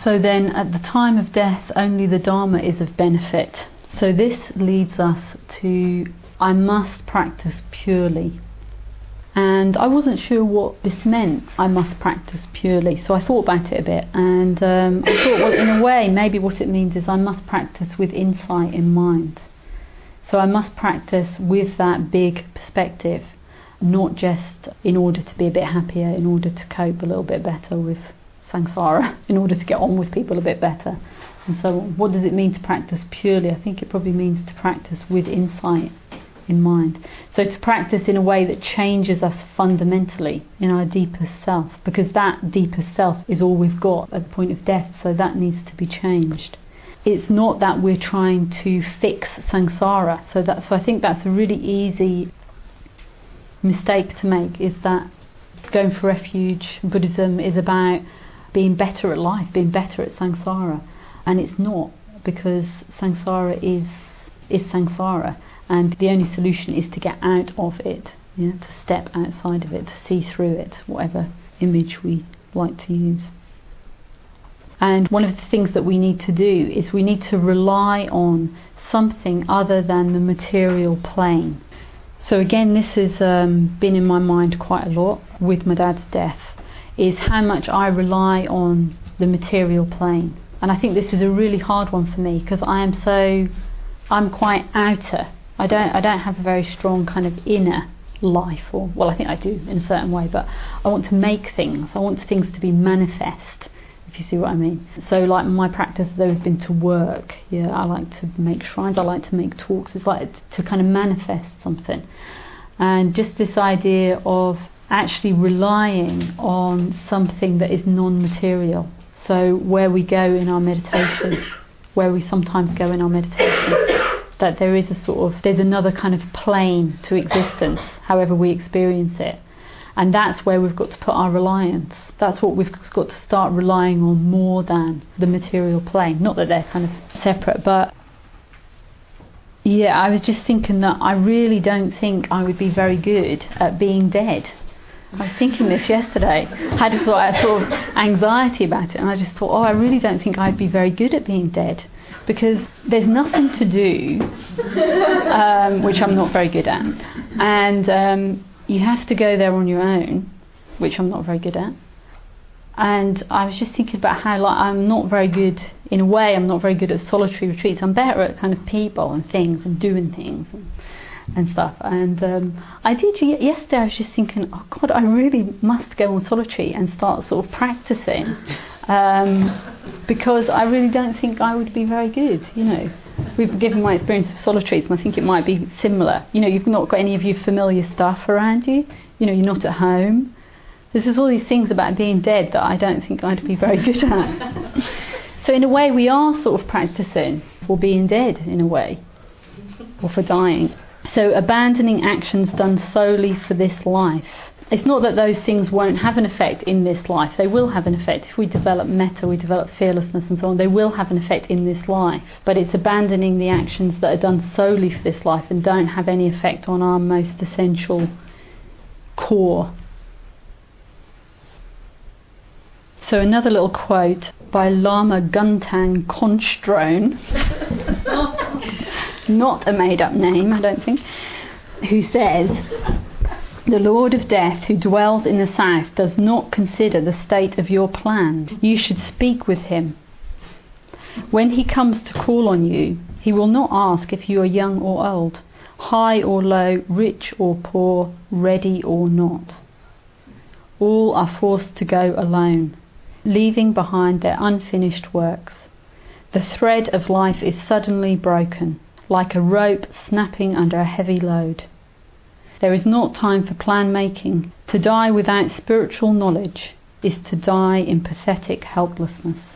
So then at the time of death, only the Dharma is of benefit. So this leads us to, I must practice purely. And I wasn't sure what this meant, I must practice purely. So I thought about it a bit, and I thought, well, in a way, maybe what it means is I must practice with insight in mind. So I must practice with that big perspective, not just in order to be a bit happier, in order to cope a little bit better with samsara, in order to get on with people a bit better. And so what does it mean to practice purely? I think it probably means to practice with insight in mind. So to practice in a way that changes us fundamentally in our deepest self, because that deepest self is all we've got at the point of death, so that needs to be changed. It's not that we're trying to fix samsara. So I think that's a really easy mistake to make, is that going for refuge, Buddhism is about being better at life, being better at samsara. And it's not, because samsara is samsara, and the only solution is to get out of it, to step outside of it, to see through it, whatever image we like to use. And one of the things that we need to do is we need to rely on something other than the material plane. So again, this has been in my mind quite a lot with my dad's death, is how much I rely on the material plane. And I think this is a really hard one for me, because I'm quite outer. I don't have a very strong kind of inner life, or, well, I think I do in a certain way, but I want to make things. I want things to be manifest, if you see what I mean. So like my practice has always been to work. I like to make shrines, I like to make talks. It's like to kind of manifest something. And just this idea of actually relying on something that is non-material. So where we go in our meditation, where we sometimes go in our meditation, that there is there's another kind of plane to existence, however we experience it. And that's where we've got to put our reliance. That's what we've got to start relying on more than the material plane. Not that they're kind of separate, but I was just thinking that I really don't think I would be very good at being dead. I was thinking this yesterday. I just thought I had sort of anxiety about it, and I just thought, I really don't think I'd be very good at being dead, because there's nothing to do, which I'm not very good at, and you have to go there on your own, which I'm not very good at. And I was just thinking about how I'm not very good, in a way, I'm not very good at solitary retreats. I'm better at kind of people and things and doing things and stuff. And I did yesterday. I was just thinking, oh God, I really must go on solitary and start sort of practicing, because I really don't think I would be very good. We've given my experience of solitaries, and I think it might be similar. You've not got any of your familiar stuff around you. You're not at home. There's just all these things about being dead that I don't think I'd be very good at. So in a way, we are sort of practicing for being dead, in a way, or for dying. So abandoning actions done solely for this life. It's not that those things won't have an effect in this life. They will have an effect. If we develop metta, we develop fearlessness and so on, they will have an effect in this life. But it's abandoning the actions that are done solely for this life and don't have any effect on our most essential core. So another little quote by Lama Guntang Constrone, not a made-up name, I don't think, who says, "The Lord of Death who dwells in the south does not consider the state of your plan. You should speak with him. When he comes to call on you, he will not ask if you are young or old, high or low, rich or poor, ready or not. All are forced to go alone, leaving behind their unfinished works. The thread of life is suddenly broken, like a rope snapping under a heavy load. There is not time for plan making. To die without spiritual knowledge is to die in pathetic helplessness."